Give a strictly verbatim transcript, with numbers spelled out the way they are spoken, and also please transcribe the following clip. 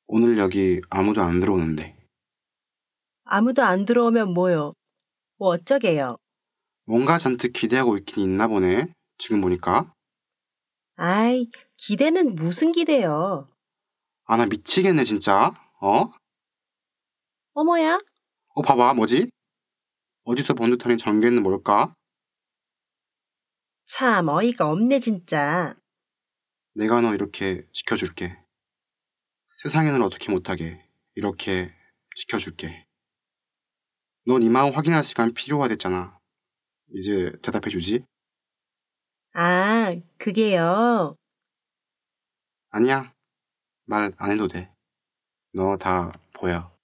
오늘 여기 아무도 안 들어오는데. 아무도 안 들어오면 뭐요? 뭐 어쩌게요? 뭔가 잔뜩 기대하고 있긴 있나 보네. 지금 보니까. 아이, 기대는 무슨 기대요? 아, 나 미치겠네, 진짜. 어? 어머야? 어, 봐봐, 뭐지? 어디서 본 듯한 이 전개는 뭘까? 참 어이가 없네 진짜. 내가 너 이렇게 지켜줄게. 세상에는 어떻게 못하게 이렇게 지켜줄게. 넌 이 마음 확인할 시간 필요하댔잖아. 이제 대답해주지? 아, 그게요. 아니야. 말 안 해도 돼. 너 다 보여.